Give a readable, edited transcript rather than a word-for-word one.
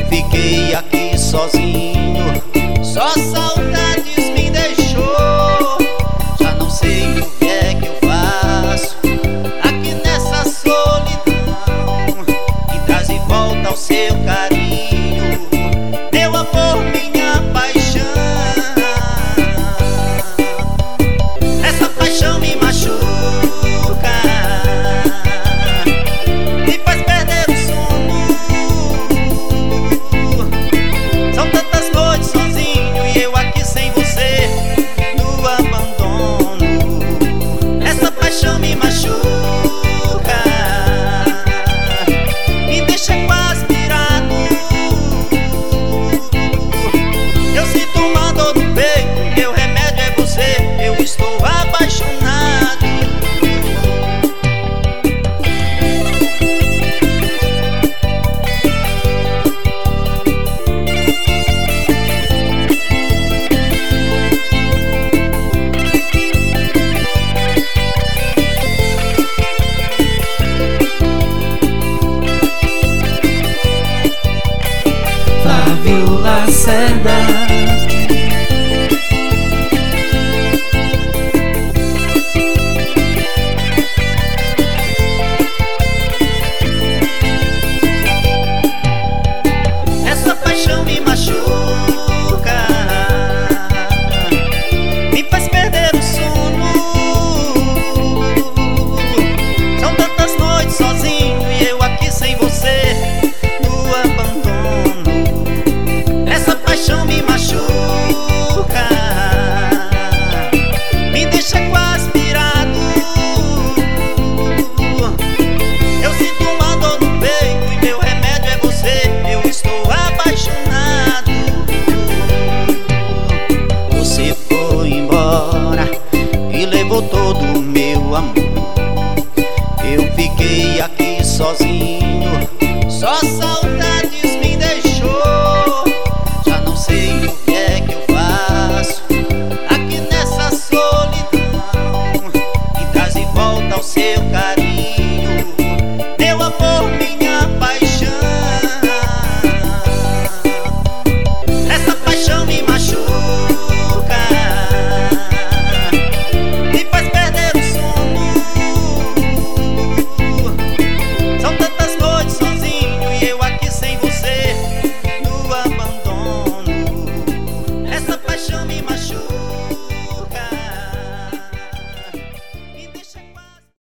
fiquei aqui sozinho, só saudades me deixou. Já não sei o que é que eu faço aqui nessa solidão. Me traz de volta ao seu carinho, meu amor, minha paixão. Essa paixão me machuca, me faz perder o sono. São tantas noites sozinho e eu aqui sem você, no abandono. Essa paixão me machuca, me deixa quase pirado. Eu sinto uma dor no peito, meu remédio é você, eu estou apaixonado. Flávio Lacerda. Essa paixão me machuca, me faz perder o sono. São tantas noites sozinho e eu aqui sem você, no abandono. Essa paixão me machuca, me deixa quase pirado. Eu sinto uma dor no peito e meu remédio é você, eu estou apaixonado. Você foi embora e levou todo o meu amor. Eu fiquei aqui sozinho, só saudades me deixou. Já não sei o que é que eu faço aqui nessa solidão. Me traz de volta ao seu carinho, meu amor, minha paixão. Essa paixão me machuca, me faz perder o sono. São tantas noites sozinho e eu aqui sem você, no abandono. Essa paixão me machuca.